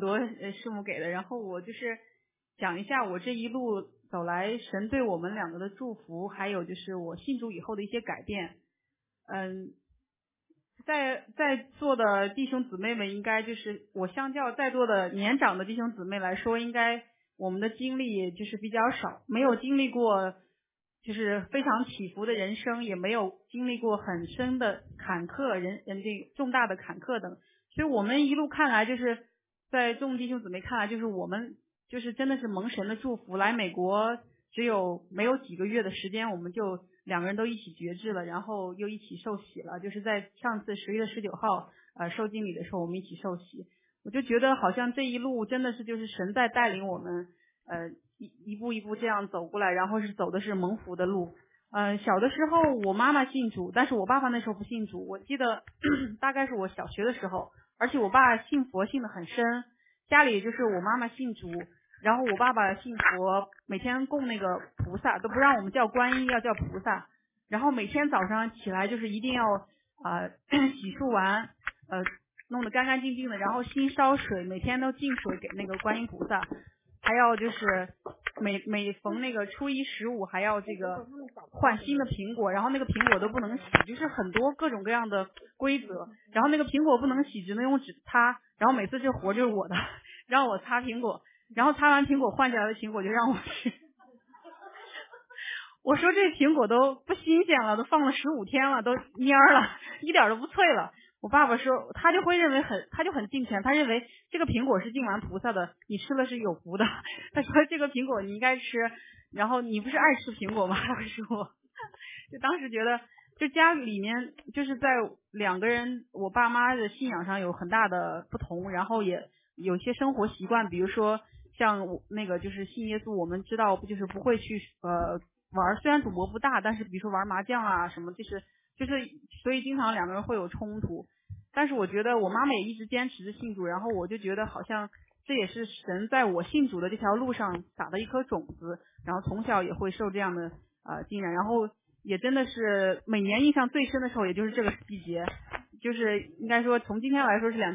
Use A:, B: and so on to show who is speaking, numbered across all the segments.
A: 多师母给的，然后我就是讲一下我这一路走来神对我们两个的祝福，还有就是我信主以后的一些改变。在座的弟兄姊妹们，应该就是我相较在座的年长的弟兄姊妹来说，应该我们的经历就是比较少，没有经历过就是非常起伏的人生，也没有经历过很深的坎坷这重大的坎坷等，所以我们一路看来，就是在众弟兄姊妹看来，就是我们就是真的是蒙神的祝福，来美国没有几个月的时间，我们就两个人都一起决志了，然后又一起受洗了，就是在上次11月19号受浸礼的时候，我们一起受洗。我就觉得好像这一路真的是就是神在带领我们一步一步这样走过来，然后走的是蒙福的路。小的时候我妈妈信主，但是我爸爸那时候不信主。我记得大概是我小学的时候，而且我爸信佛信得很深，家里就是我妈妈信主，然后我爸爸信佛，每天供那个菩萨，都不让我们叫观音，要叫菩萨。然后每天早上起来就是一定要洗漱完弄得干干净净的，然后新烧水，每天都敬水给那个观音菩萨，还要就是每逢那个初一15还要这个换新的苹果，然后那个苹果都不能洗，就是很多各种各样的规则。然后那个苹果不能洗，只能用纸擦，然后每次这活就是我的，让我擦苹果，然后擦完苹果换下来的苹果就让我吃。我说这苹果都不新鲜了，都放了15天了，都蔫了，一点都不脆了。我爸爸说他就很敬虔，他认为这个苹果是敬完菩萨的，你吃了是有福的。他说这个苹果你应该吃，然后你不是爱吃苹果吗？他会说，就当时觉得就家里面就是在两个人我爸妈的信仰上有很大的不同，然后也有些生活习惯，比如说像那个就是信耶稣，我们知道就是不会去玩，虽然赌博不大，但是比如说玩麻将啊什么，就是所以经常两个人会有冲突。但是我觉得我妈妈也一直坚持着信主，然后我就觉得好像这也是神在我信主的这条路上撒的一颗种子，然后从小也会受这样的浸染，然后也真的是每年印象最深的时候也就是这个季节，就是应该说从今天来说是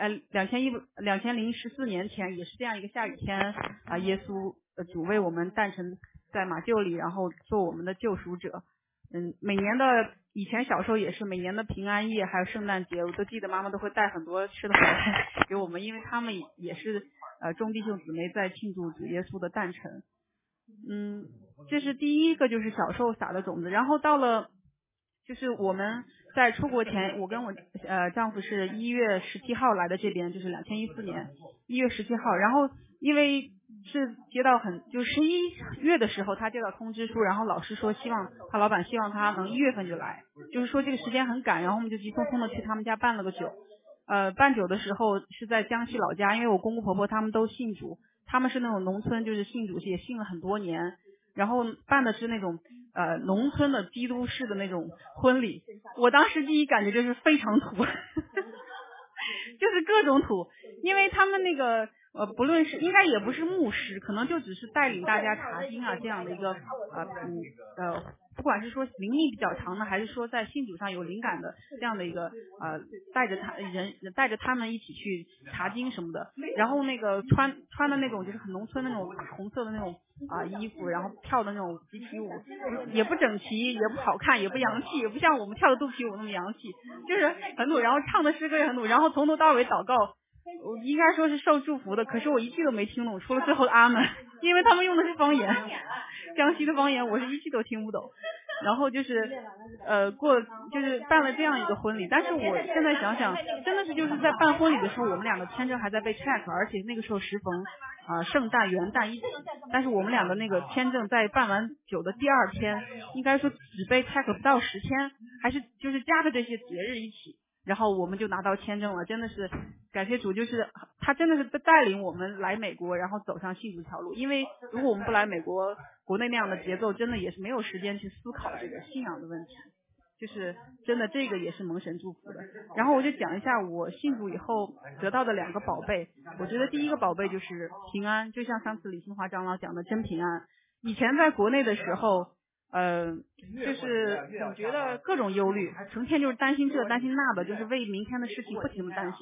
A: 2014年前也是这样一个下雨天耶稣主为我们诞生在马厩里，然后做我们的救赎者。每年的以前小时候也是每年的平安夜还有圣诞节，我都记得妈妈都会带很多吃的回来给我们，因为他们也是众弟兄姊妹在庆祝主耶稣的诞辰。这是第一个就是小时候撒的种子，然后到了就是我们在出国前，我跟我丈夫是1月17号来的这边，就是2014年1月17号，然后因为是接到就11月的时候他接到通知书，然后老师说他老板希望他能1月份就来，就是说这个时间很赶，然后我们就急匆匆的去他们家办了个酒。办酒的时候是在江西老家，因为我公公婆婆他们都信主，他们是那种农村就是信主也信了很多年，然后办的是那种农村的基督式的那种婚礼。我当时第一感觉就是非常土就是各种土，因为他们那个不论是应该也不是牧师，可能就只是带领大家查经啊这样的一个不管是说灵力比较强的，还是说在信主上有灵感的这样的一个带着他们一起去查经什么的，然后那个穿的那种就是很农村的那种红色的那种衣服，然后跳的那种集体舞，也不整齐，也不好看，也不洋气，也不像我们跳的肚皮舞那么洋气，就是很土，然后唱的诗歌也很土，然后从头到尾祷告我应该说是受祝福的，可是我一句都没听懂，除了最后的阿门，因为他们用的是方言，江西的方言，我是一句都听不懂。然后就是就是办了这样一个婚礼，但是我现在想想，真的是就是在办婚礼的时候，我们俩的签证还在被 check， 而且那个时候时逢圣诞元旦一起，但是我们俩的那个签证在办完酒的第2天，应该说只被 check 不到10天，还是就是加着这些节日一起。然后我们就拿到签证了，真的是感谢主，就是他真的是带领我们来美国，然后走上信主条路。因为如果我们不来美国，国内那样的节奏，真的也是没有时间去思考这个信仰的问题。就是真的这个也是蒙神祝福的。然后我就讲一下我信主以后得到的2个宝贝。我觉得第一个宝贝就是平安，就像上次李新华长老讲的真平安。以前在国内的时候就是总觉得各种忧虑，成天就是担心这担心那的，就是为明天的事情不停的担心。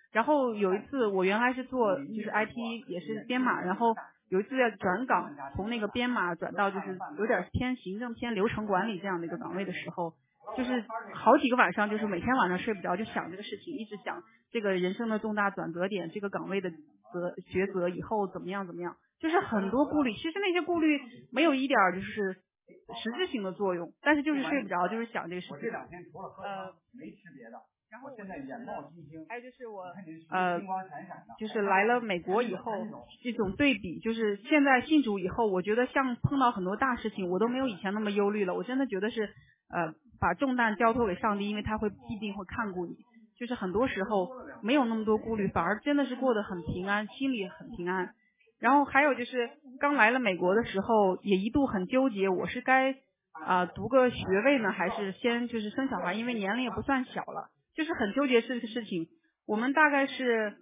A: 然后有一次我原来是做就是 IT 也是编码，然后有一次要转岗，从那个编码转到就是有点偏行政偏流程管理这样的一个岗位的时候，就是好几个晚上，就是每天晚上睡不着，就想这个事情，一直想这个人生的重大转折点，这个岗位的抉择以后怎么样，就是很多顾虑。其实那些顾虑没有一点就是实质性的作用，但是就是睡不着，就是想这个事情。
B: 这两天除了喝汤没吃别的。
A: 然后
B: 现在眼冒金星，
A: 还有就是我
B: 金光闪闪的，
A: 就是来了美国以后这种对比，就是现在信主以后，我觉得像碰到很多大事情，我都没有以前那么忧虑了。我真的觉得是把重担交托给上帝，因为他必定会看顾你。就是很多时候没有那么多顾虑，反而真的是过得很平安，心里很平安。然后还有就是刚来了美国的时候，也一度很纠结，我是该读个学位呢，还是先就是生小孩，因为年龄也不算小了。就是很纠结这个事情，我们大概是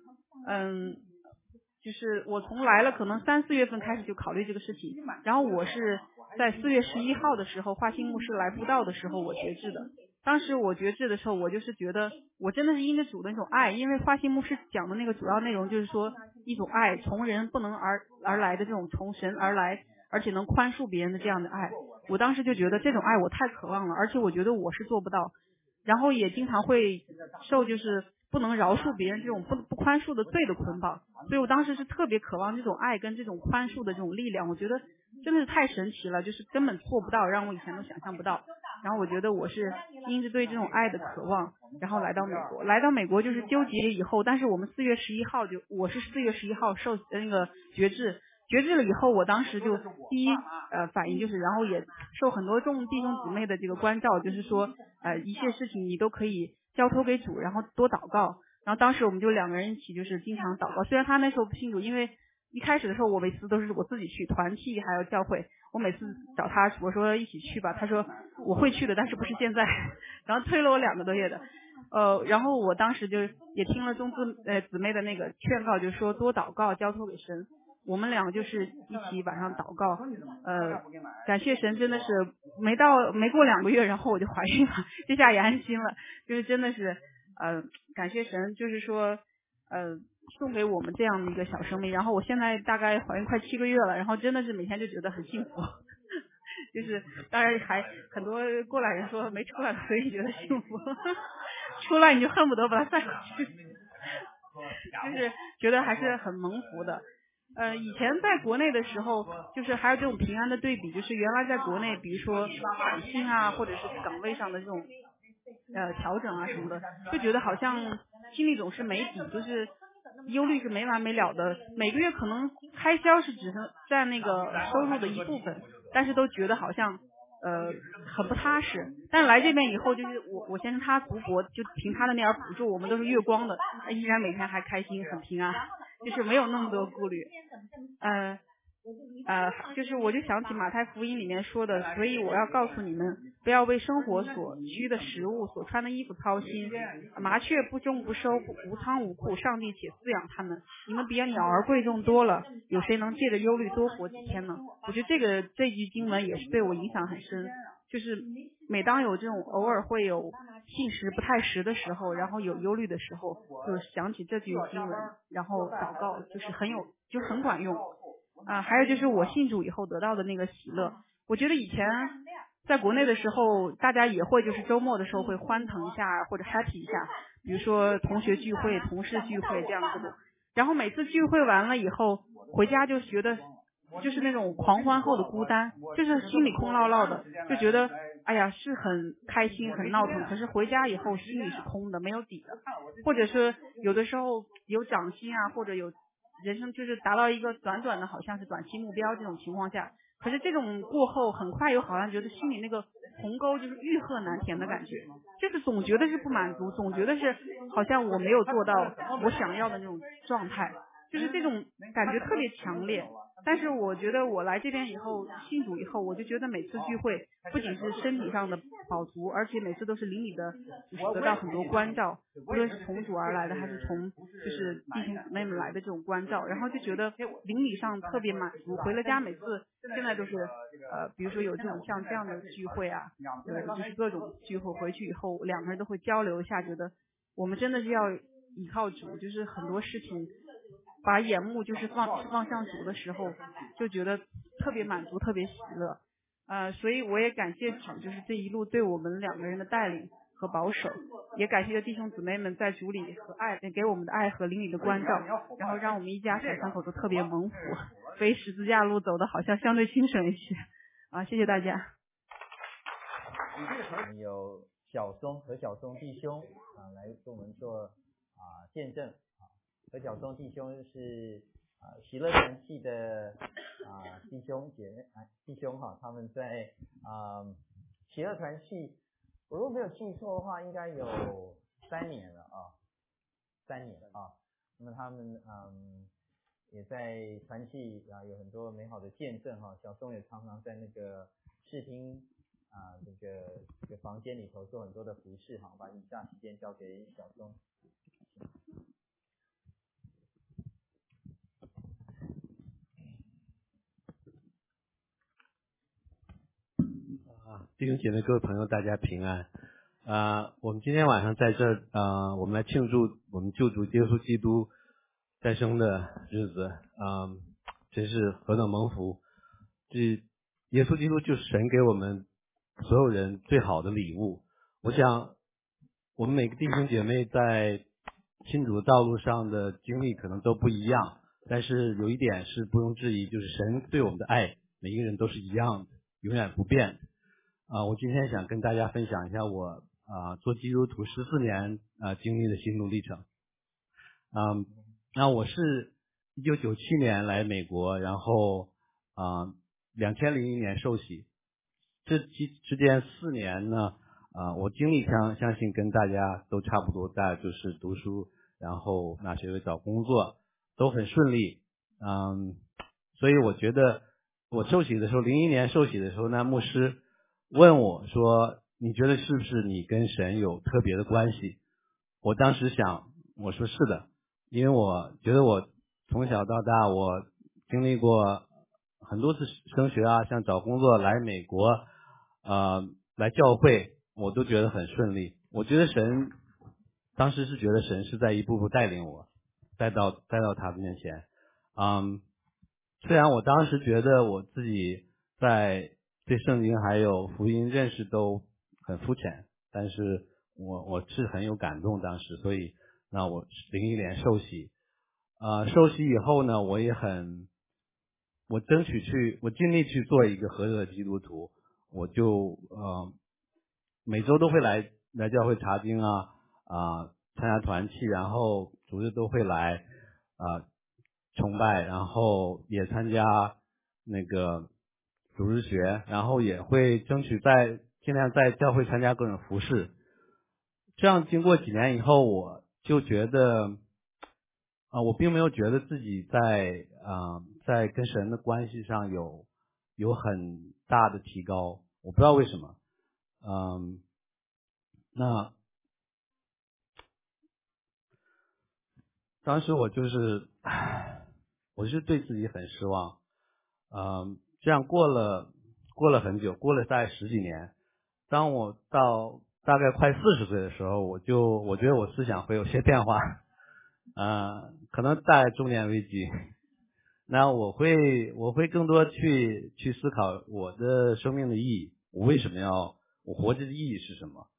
A: 就是我从来了可能3、4月份开始就考虑这个事情，然后我是在4月11号的时候，华兴牧师来布道的时候我决志的。当时我决志的时候，我就是觉得我真的是因着主的那种爱，因为华兴牧师讲的那个主要内容就是说一种爱，从人不能而来的这种从神而来，而且能宽恕别人的这样的爱。我当时就觉得这种爱我太渴望了，而且我觉得我是做不到。然后也经常会受就是不能饶恕别人这种不宽恕的罪的捆绑，所以我当时是特别渴望这种爱跟这种宽恕的这种力量，我觉得真的是太神奇了，就是根本做不到，让我以前都想象不到。然后我觉得我是因着对这种爱的渴望，然后来到美国就是纠结以后，但是我们我是4月11号受那个决志了以后，我当时就第一反应就是，然后也受很多众弟兄姊妹的这个关照，就是说一切事情你都可以交托给主，然后多祷告。然后当时我们就2个人一起就是经常祷告，虽然他那时候不信主，因为一开始的时候我每次都是我自己去团契还有教会，我每次找他我说一起去吧，他说我会去的，但是不是现在，然后催了我2个多月的。然后我当时就也听了众姊妹的那个劝告，就是说多祷告交托给神。我们2个就是一起晚上祷告，感谢神，真的是没过2个月，然后我就怀孕了，这下也安心了，就是真的是感谢神，就是说送给我们这样的一个小生命。然后我现在大概怀孕快7个月了，然后真的是每天就觉得很幸福，就是当然还很多过来人说没出来所以觉得幸福，出来你就恨不得把它带回去，就是觉得还是很蒙福的。以前在国内的时候，就是还有这种平安的对比，就是原来在国内，比如说涨薪啊，或者是岗位上的这种调整啊什么的，就觉得好像心里总是没底，就是忧虑是没完没了的，每个月可能开销是只占那个收入的一部分，但是都觉得好像很不踏实。但是来这边以后，就是我先生他读博，就凭他的那点补助，我们都是月光的，依然每天还开心很平安，就是没有那么多顾虑。就是我就想起马太福音里面说的，所以我要告诉你们，不要为生活所需的食物、所穿的衣服操心。麻雀不种不收，无仓无库，上帝且饲养他们。你们比鸟儿贵重多了，有谁能借着忧虑多活几天呢？我觉得这句经文也是对我影响很深。就是每当有这种偶尔会有信实不太实的时候，然后有忧虑的时候，就想起这句经文，然后祷告，就是很管用。还有就是我信主以后得到的那个喜乐，我觉得以前在国内的时候，大家也会就是周末的时候会欢腾一下或者 happy 一下，比如说同学聚会、同事聚会这样子的。然后每次聚会完了以后，回家就觉得就是那种狂欢后的孤单，就是心里空落落的，就觉得哎呀是很开心很闹腾，可是回家以后心里是空的，没有底的，或者是有的时候有涨薪啊，或者有人生就是达到一个短的好像是短期目标这种情况下，可是这种过后很快又好像觉得心里那个鸿沟就是欲壑难填的感觉，就是总觉得是不满足，总觉得是好像我没有做到我想要的那种状态，就是这种感觉特别强烈。但是我觉得我来这边以后信主以后，我就觉得每次聚会不仅是身体上的饱足，而且每次都是邻里的就是得到很多关照，无论是从主而来的还是从就是弟兄姊妹们来的这种关照，然后就觉得邻里上特别满足。回了家每次现在都是比如说有这种像这样的聚会啊，就是各种聚会，回去以后2个人都会交流一下，觉得我们真的是要依靠主，就是很多事情把眼目就是放向主的时候，就觉得特别满足，特别喜乐。所以我也感谢主，就是这一路对我们2个人的带领和保守，也感谢弟兄姊妹们在主里和爱给我们的爱和灵里的关照，然后让我们一家3口都特别蒙福，非十字架路走的好像相对轻省一些。谢谢大家。
C: 有小松和小松弟兄来跟我们做见证。何小松弟兄是喜乐团契的弟兄他们在喜乐团契，我如果没有记错的话，应该有3年了3年那么他们也在团契有很多美好的见证小松也常常在那个视听这个房间里头做很多的服事把以下时间交给小松。
D: 弟兄姐妹各位朋友大家平安。我们今天晚上在这我们来庆祝我们救主耶稣基督诞生的日子真是何等蒙福。这耶稣基督就是神给我们所有人最好的礼物。我想我们每个弟兄姐妹在信主道路上的经历可能都不一样，但是有一点是不容置疑，就是神对我们的爱每一个人都是一样的，永远不变的。我今天想跟大家分享一下我做基督徒14年经历的心路历程。那我是1997年来美国，然后2001年受洗，这之间4年呢我经历相信跟大家都差不多，大概就是读书，然后拿学位找工作都很顺利。所以我觉得我受洗的时候，01年受洗的时候呢，牧师问我说你觉得是不是你跟神有特别的关系？我当时想，我说是的，因为我觉得我从小到大我经历过很多次升学像找工作，来美国来教会，我都觉得很顺利。我觉得神当时是觉得神是在一步步带领我带到他的面前。虽然我当时觉得我自己在对圣经还有福音认识都很肤浅，但是我是很有感动当时，所以那我01年受洗。受洗以后呢，我尽力去做一个合格的基督徒。我就每周都会来教会查经参加团契，然后主日都会来崇拜，然后也参加那个主日学，然后也会争取尽量在教会参加各种服事。这样经过几年以后，我就觉得我并没有觉得自己在跟神的关系上有很大的提高，我不知道为什么。那当时我是对自己很失望。这样过了很久，过了大概10几年，当我到大概快40岁的时候，我觉得我思想会有些变化，可能大概中年危机。那我会更多去思考我的生命的意义，我活着的意义是什么。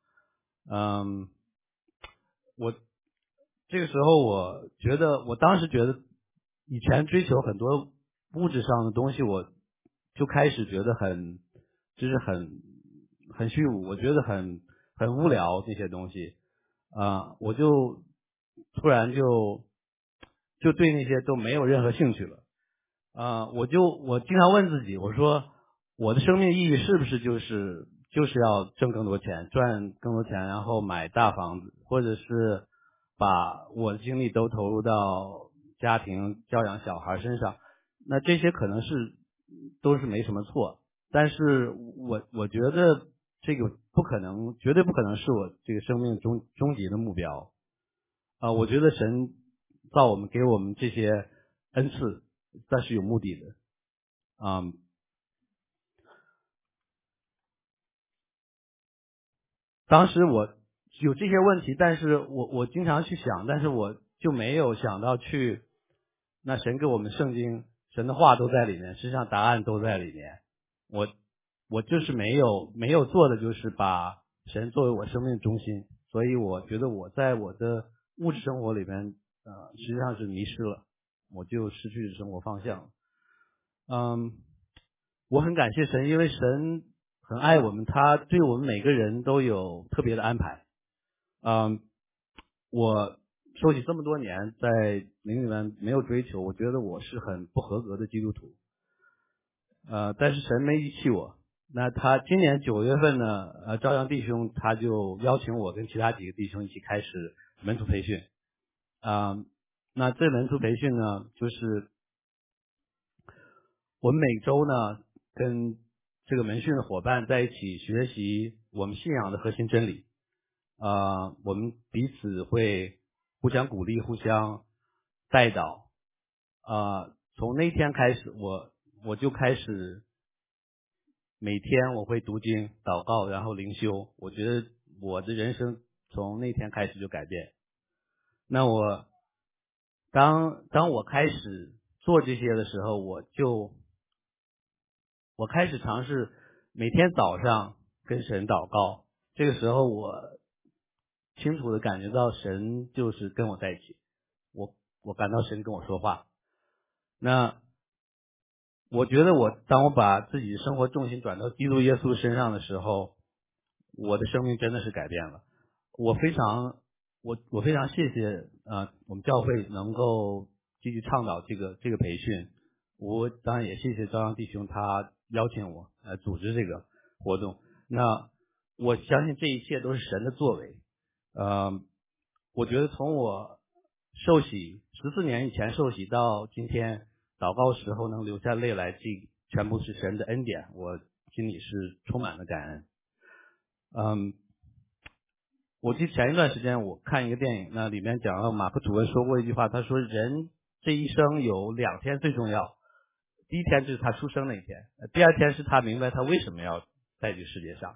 D: 我这个时候我当时觉得以前追求很多物质上的东西，我就开始觉得很虚无，我觉得很无聊这些东西。我就突然就对那些都没有任何兴趣了。我经常问自己，我说我的生命意义是不是就是要挣更多钱，赚更多钱，然后买大房子，或者是把我的精力都投入到家庭教养小孩身上。那这些可能都是没什么错，但是我觉得这个绝对不可能是我这个生命终极的目标。我觉得神造我们给我们这些恩赐，那是有目的的。当时我有这些问题，但是我经常去想，但是我就没有想到去，那神给我们圣经，神的话都在里面，实际上答案都在里面。我就是没有做的就是把神作为我生命中心，所以我觉得我在我的物质生活里边实际上是迷失了，我就失去生活方向。我很感谢神，因为神很爱我们，他对我们每个人都有特别的安排。我受洗这么多年，在灵里面没有追求，我觉得我是很不合格的基督徒。但是神没遗弃我。那他今年9月份呢，朝阳弟兄他就邀请我跟其他几个弟兄一起开始门徒培训。那这门徒培训呢，就是我们每周呢跟这个门训的伙伴在一起学习我们信仰的核心真理。我们彼此会互相鼓励，互相带导。从那天开始，我就开始每天我会读经、祷告，然后灵修。我觉得我的人生从那天开始就改变。那当我开始做这些的时候，我开始尝试每天早上跟神祷告。这个时候我清楚的感觉到神就是跟我在一起，我感到神跟我说话。那我觉得当我把自己的生活重心转到基督耶稣身上的时候，我的生命真的是改变了。我非常谢谢我们教会能够继续倡导这个培训。我当然也谢谢朝阳弟兄他邀请我组织这个活动。那我相信这一切都是神的作为。我觉得从我受洗14年以前受洗到今天祷告时候能流下泪来，这全部是神的恩典，我心里是充满了感恩。我记得前一段时间我看一个电影，那里面讲了马克·吐温说过一句话，他说人这一生有2天最重要，第一天就是他出生那一天，第二天是他明白他为什么要在这个世界上。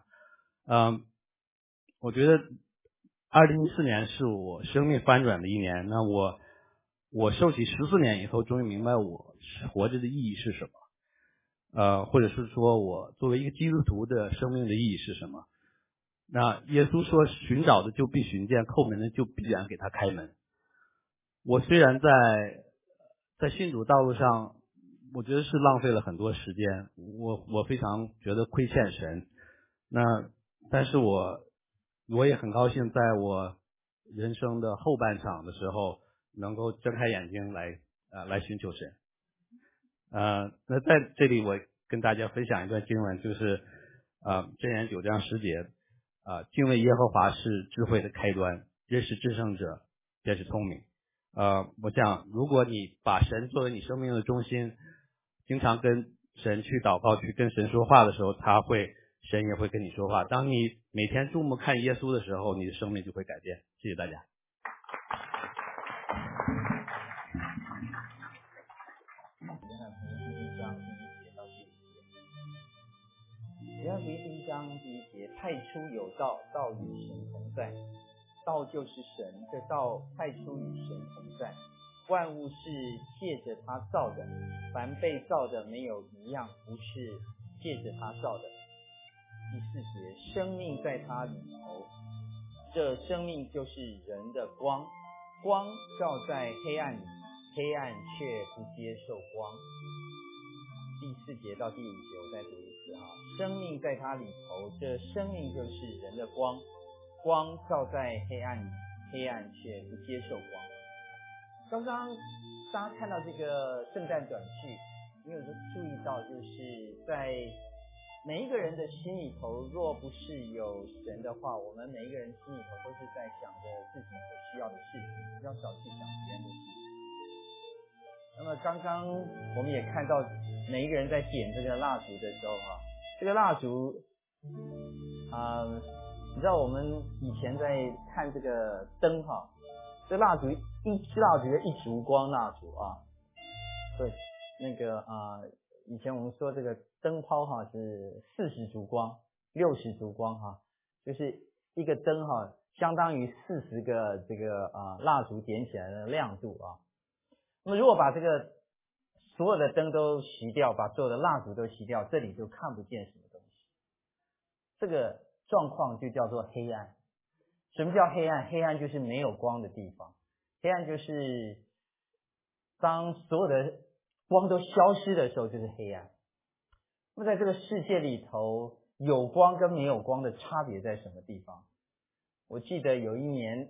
D: 我觉得2014年是我生命翻转的一年。那我受洗14年以后，终于明白我活着的意义是什么，或者是说我作为一个基督徒的生命的意义是什么。那耶稣说寻找的就必寻见，叩门的就必然给他开门。我虽然在信主道路上我觉得是浪费了很多时间，我非常觉得亏欠神。但是我也很高兴在我人生的后半场的时候能够睁开眼睛来寻求神。那在这里我跟大家分享一段经文，就是箴言9章10节，敬畏耶和华是智慧的开端，认识至圣者便是聪明。我想如果你把神作为你生命的中心，经常跟神去祷告，去跟神说话的时候，神也会跟你说话。当你每天注目看耶稣的时候，你的生命就会改变。谢谢大家。
C: 约翰福音1章第1节，太初有道，道与神同在，道就是神，这道太初与神同在，万物是借着他造的，凡被造的没有一样不是借着他造的。第4节，生命在他里头，这生命就是人的光，光照在黑暗里，黑暗却不接受光。第4节到第5节我再读一次生命在他里头，这生命就是人的光，光照在黑暗里，黑暗却不接受光。刚刚大家看到这个圣诞短剧，你有注意到就是在每一个人的心里头，若不是有神的话，我们每一个人心里头都是在想着自己所需要的事情，比较少去想别人的事情。那么刚刚我们也看到每一个人在点这个蜡烛的时候这个蜡烛你知道我们以前在看这个灯这蜡烛一支蜡烛一烛光蜡烛对，那个以前我们说这个灯泡是40烛光60烛光就是一个灯相当于40个这个蜡烛点起来的亮度啊。那么如果把这个所有的灯都熄掉，把所有的蜡烛都熄掉，这里就看不见什么东西。这个状况就叫做黑暗。什么叫黑暗？黑暗就是没有光的地方。黑暗就是当所有的光都消失的时候，就是黑暗。那么在这个世界里头，有光跟没有光的差别在什么地方？我记得有一年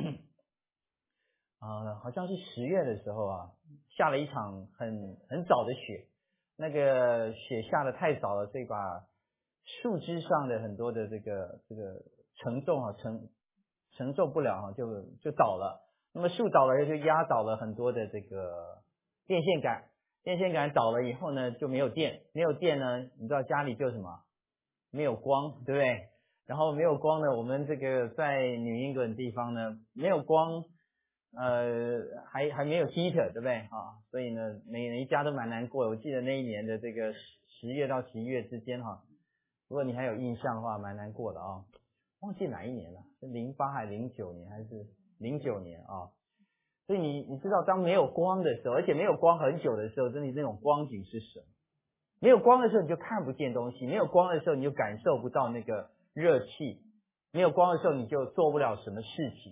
C: 好像是10月的时候啊，下了一场很早的雪，那个雪下的太早了，所以把树枝上的很多的这个承重承受不了就倒了。那么树倒了就压倒了很多的这个电线杆倒了以后呢，就没有电呢，你知道家里就什么？没有光，对不对？然后没有光呢，我们这个在New England地方呢，没有光，还没有 heater， 对不对啊？所以呢，每一家都蛮难过的。我记得那一年的这个10月到11月之间如果你还有印象的话，蛮难过的啊。忘记哪一年了，是08还是09年还是09年啊？所以你知道，当没有光的时候，而且没有光很久的时候，真的那种光景是什么？没有光的时候，你就看不见东西；没有光的时候，你就感受不到那个热气；没有光的时候，你就做不了什么事情。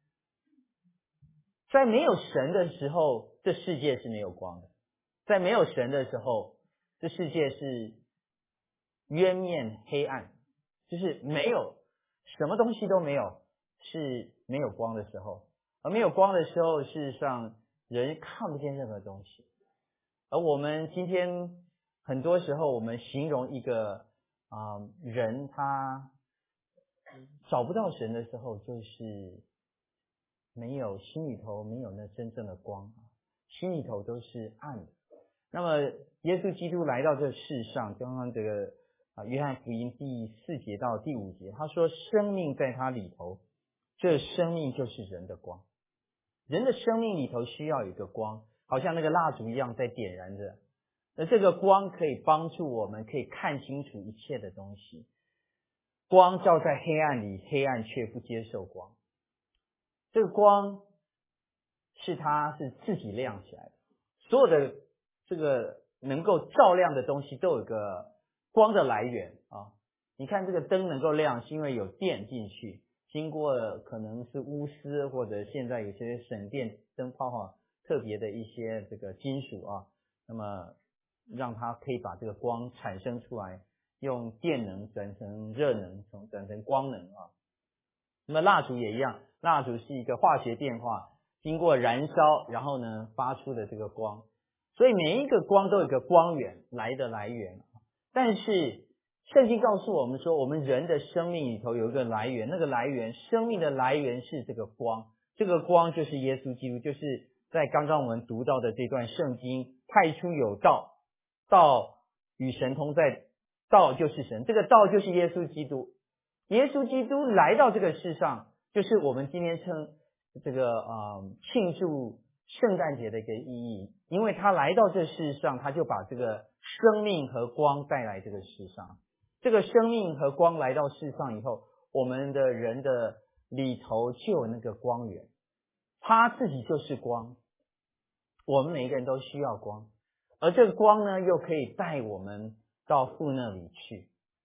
C: 在没有神的时候，这世界是没有光的；在没有神的时候，这世界是渊面黑暗，就是没有什么东西都没有，是没有光的时候。而没有光的时候，事实上人看不见任何东西。而我们今天很多时候，我们形容一个人他找不到神的时候，就是心里头没有那真正的光，心里头都是暗的。那么耶稣基督来到这世上，刚刚这个约翰福音第4节到第5节，他说生命在他里头，这生命就是人的光。人的生命里头需要有一个光，好像那个蜡烛一样在点燃着。而这个光可以帮助我们可以看清楚一切的东西。光照在黑暗里，黑暗却不接受光。这个光它是自己亮起来的。所有的这个能够照亮的东西都有个光的来源啊。你看这个灯能够亮，是因为有电进去，经过可能是钨丝或者现在有些省电灯泡特别的一些这个金属那么让它可以把这个光产生出来，用电能转成热能，转成光能那么蜡烛也一样，蜡烛是一个化学变化，经过燃烧，然后呢发出的这个光。所以每一个光都有一个光源来源。但是圣经告诉我们说，我们人的生命里头有一个来源，那个来源，生命的来源是这个光。这个光就是耶稣基督，就是在刚刚我们读到的这段圣经，太初有道，道与神同在，道就是神，这个道就是耶稣基督。耶稣基督来到这个世上，就是我们今天称这个庆祝圣诞节的一个意义。因为他来到这世上，他就把这个生命和光带来这个世上。这个生命和光来到世上以后，我们的人的里头就有那个光源，他自己就是光。我们每一个人都需要光，而这个光呢，又可以带我们到父那里去。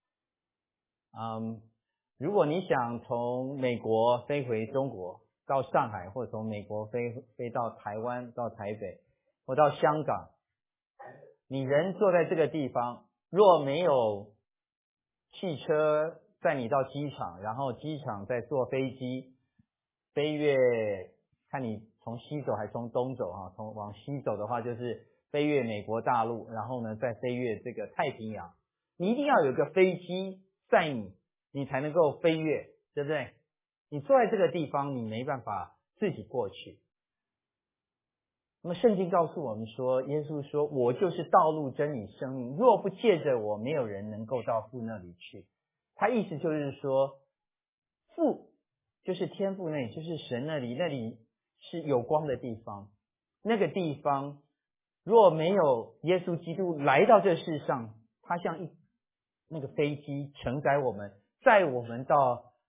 C: 如果你想从美国飞回中国到上海，或者从美国飞到台湾到台北或到香港，你人坐在这个地方，若没有汽车载你到机场，然后机场再坐飞机飞越，看你从西走还是从东走往西走的话就是飞越美国大陆，然后呢再飞越这个太平洋。你一定要有个飞机载你才能够飞越，对不对？你坐在这个地方，你没办法自己过去。那么圣经告诉我们说，耶稣说，我就是道路真理生命，若不借着我，没有人能够到父那里去。他意思就是说，父就是天父那里，就是神那里是有光的地方。那个地方若没有耶稣基督来到这世上，他像那个飞机承载我们，载我们到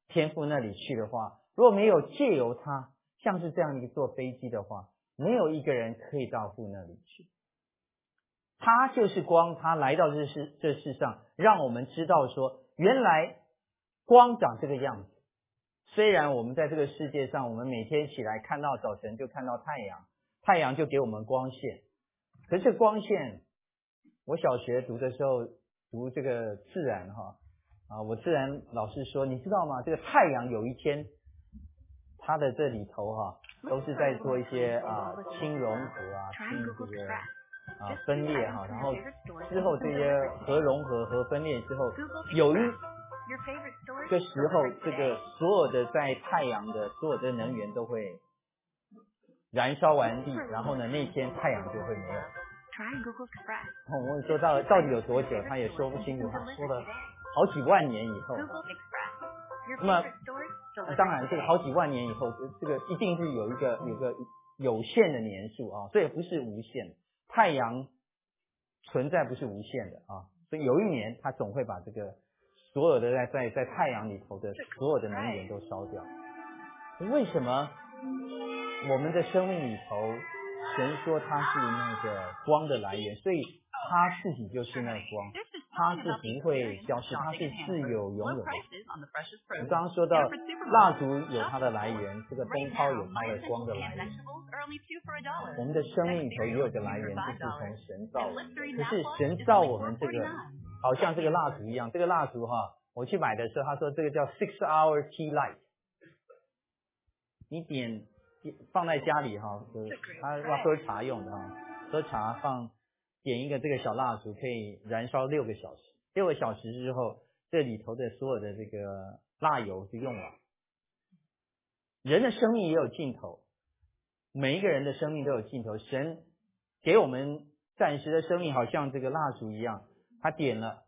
C: 天父那里去的话，如果没有借由他，像是这样一坐飞机的话，没有一个人可以到父那里去。他就是光，他来到这世上，让我们知道说，原来光长这个样子。虽然我们在这个世界上，我们每天起来看到早晨就看到太阳，太阳就给我们光线，可是光线，我小学读的时候读这个自然我自然老师说，你知道吗？这个太阳有一天，它的这里头都是在做一些氢融合氢这个分裂然后之后这些核融合核分裂之后，有一个时候，这个所有的在太阳的所有的能源都会燃烧完毕，然后呢，那天太阳就会没有。我问说到底有多久，他也说不清楚，他说了好几万年以后。那么当然，这个好几万年以后，这个一定是有一个有限的年数所以不是无限。太阳存在不是无限的所以有一年它总会把这个所有的在太阳里头的所有的能源都烧掉。为什么我们的生命里头，神说他是那个光的来源，所以他自己就是那光，他是不会消失，他是自有永远的。我刚刚说到蜡烛有它的来源，这个灯泡有它的光的来源，我们的生命里头也有个来源，就是从神造我们的。可是神造我们这个好像这个蜡烛一样，这个蜡烛我去买的时候他说这个叫 6-hour tea light， 你点放在家里他要喝茶用的喝茶点一个这个小蜡烛可以燃烧6个小时，6个小时之后这里头的所有的这个蜡油就用了。人的生命也有尽头，每一个人的生命都有尽头，神给我们暂时的生命好像这个蜡烛一样，他点了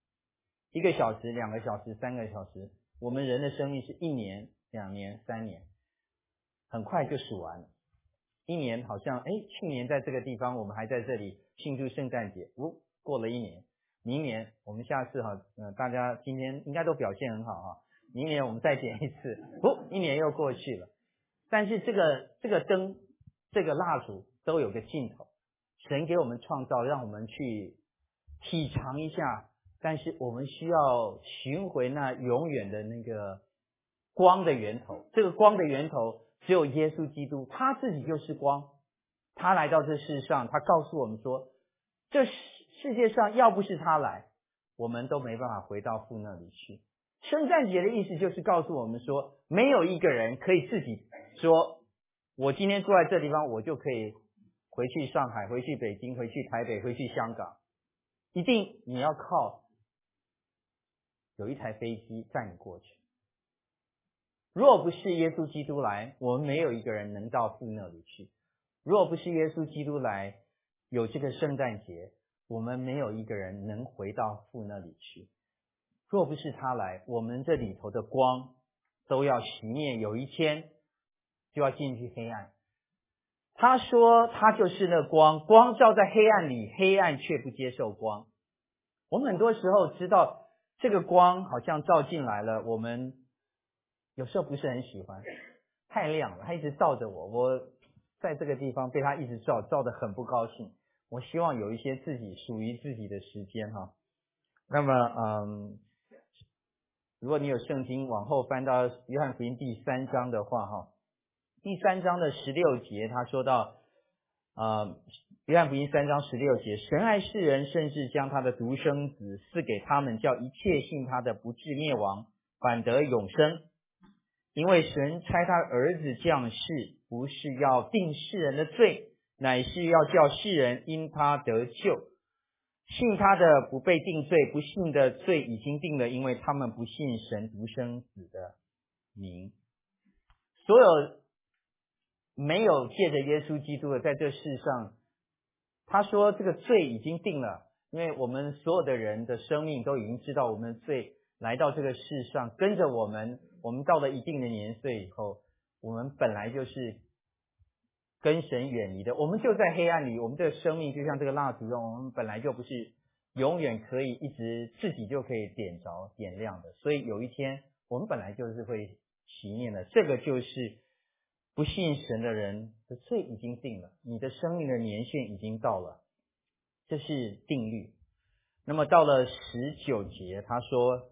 C: 1个小时、2个小时、3个小时，我们人的生命是1年、2年、3年，很快就数完了。1年好像去年在这个地方我们还在这里庆祝圣诞节，过了1年，明年我们下次大家今天应该都表现很好明年我们再点一次，1年又过去了。但是这个灯这个蜡烛都有个尽头，神给我们创造让我们去体尝一下，但是我们需要寻回那永远的那个光的源头。这个光的源头只有耶稣基督，他自己就是光，他来到这世上，他告诉我们说，这世界上要不是他来，我们都没办法回到父那里去。圣诞节的意思就是告诉我们说，没有一个人可以自己说，我今天坐在这地方，我就可以回去上海，回去北京，回去台北，回去香港。一定你要靠有一台飞机载你过去。若不是耶稣基督来，我们没有一个人能到父那里去。若不是耶稣基督来，有这个圣诞节，我们没有一个人能回到父那里去。若不是他来，我们这里头的光都要熄灭，有一天就要进去黑暗。他说他就是那光，光照在黑暗里，黑暗却不接受光。我们很多时候知道这个光好像照进来了，我们有时候不是很喜欢，太亮了，他一直照着我在这个地方被他一直照得很不高兴。我希望有一些自己属于自己的时间那么如果你有圣经往后翻到约翰福音第3章的话第3章的16节他说到约翰福音3章16节，神爱世人，甚至将他的独生子赐给他们，叫一切信他的不至灭亡，反得永生。因为神差他儿子降世，不是要定世人的罪，乃是要叫世人因他得救。信他的不被定罪，不信的罪已经定了，因为他们不信神独生子的名。所有没有借着耶稣基督的在这世上，他说这个罪已经定了，因为我们所有的人的生命都已经知道我们的罪来到这个世上，跟着我们到了一定的年岁以后，我们本来就是跟神远离的，我们就在黑暗里，我们的生命就像这个蜡烛一样，我们本来就不是永远可以一直自己就可以点着点亮的，所以有一天我们本来就是会熄灭的。这个就是不信神的人的罪已经定了，你的生命的年限已经到了，这是定律。那么到了19节，他说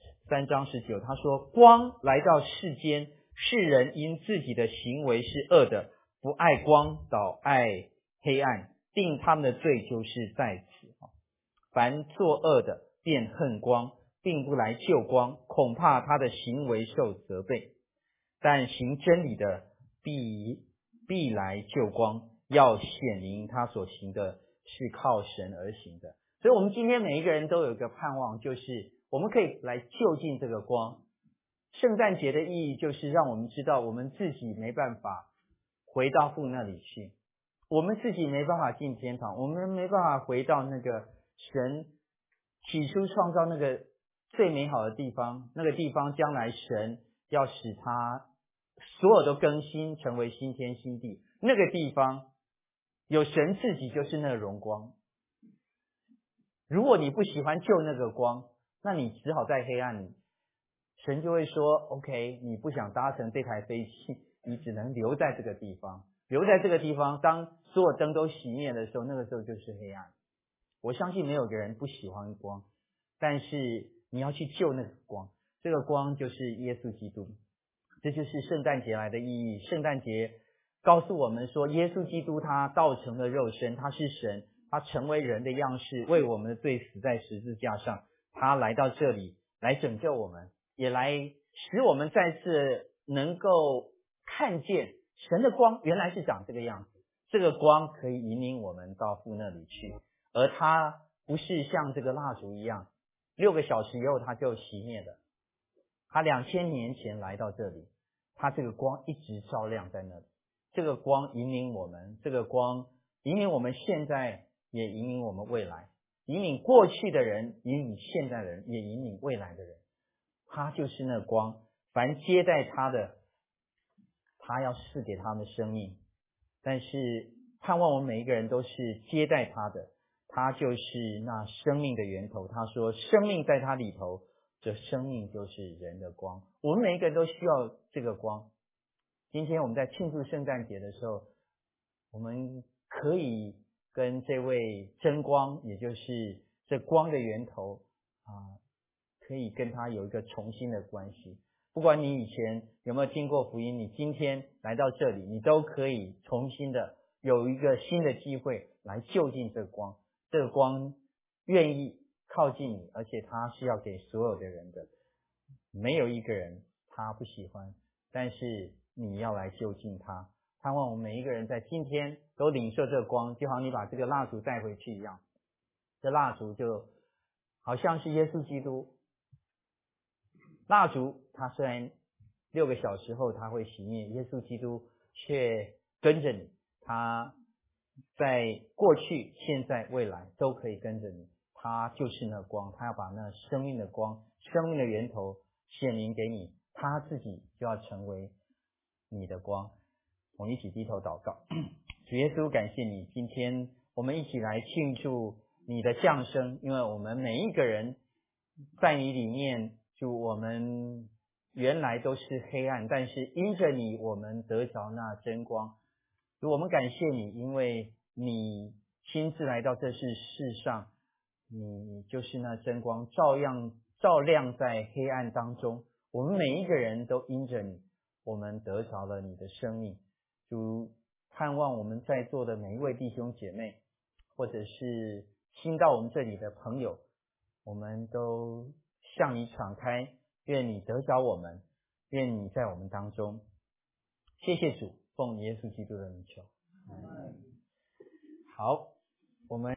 C: 3章19，他说光来到世间，世人因自己的行为是恶的，不爱光，倒爱黑暗，定他们的罪就是在此。凡作恶的便恨光，并不来救光，恐怕他的行为受责备。但行真理的必来救光，要显明他所行的是靠神而行的。所以我们今天每一个人都有一个盼望，就是我们可以来就近这个光。圣诞节的意义就是让我们知道我们自己没办法回到父那里去，我们自己没办法进天堂，我们没办法回到那个神起初创造那个最美好的地方，那个地方将来神要使它所有都更新成为新天新地，那个地方有神自己就是那个荣光。如果你不喜欢救那个光，那你只好在黑暗里，神就会说 OK， 你不想搭乘这台飞机，你只能留在这个地方，留在这个地方，当所有灯都熄灭的时候，那个时候就是黑暗。我相信没有个人不喜欢光，但是你要去救那个光，这个光就是耶稣基督。这就是圣诞节来的意义。圣诞节告诉我们说，耶稣基督他道成了肉身，他是神，他成为人的样式，为我们的罪死在十字架上，他来到这里来拯救我们，也来使我们再次能够看见神的光原来是长这个样子。这个光可以引领我们到父那里去，而它不是像这个蜡烛一样6个小时以后它就熄灭了，他2000年前来到这里，他这个光一直照亮在那里，这个光引领我们，这个光引领我们现在，也引领我们未来，引领过去的人，引领现在的人，也引领未来的人。他就是那光，凡接待他的，他要赐给他们生命。但是盼望我们每一个人都是接待他的，他就是那生命的源头。他说生命在他里头，这生命就是人的光。我们每一个人都需要这个光。今天我们在庆祝圣诞节的时候，我们可以跟这位真光，也就是这光的源头可以跟他有一个重新的关系。不管你以前有没有听过福音，你今天来到这里，你都可以重新的有一个新的机会来就近这个光。这个光愿意靠近你，而且它是要给所有的人的，没有一个人他不喜欢，但是你要来就近他。盼望我们每一个人在今天都领受这个光，就好像你把这个蜡烛带回去一样。这蜡烛就好像是耶稣基督，蜡烛它虽然6个小时后它会熄灭，耶稣基督却跟着你，他在过去现在未来都可以跟着你，他就是那光，他要把那生命的光，生命的源头显明给你，他自己就要成为你的光。我们一起低头祷告。主耶稣，感谢你，今天我们一起来庆祝你的降生，因为我们每一个人在你里面，主，我们原来都是黑暗，但是因着你我们得着那真光。主，我们感谢你，因为你亲自来到这世上，你就是那真光，照亮在黑暗当中。我们每一个人都因着你，我们得着了你的生命。主，盼望我们在座的每一位弟兄姐妹，或者是新到我们这里的朋友，我们都向你敞开，愿你得着我们，愿你在我们当中。谢谢主，奉耶稣基督的名求。好，我们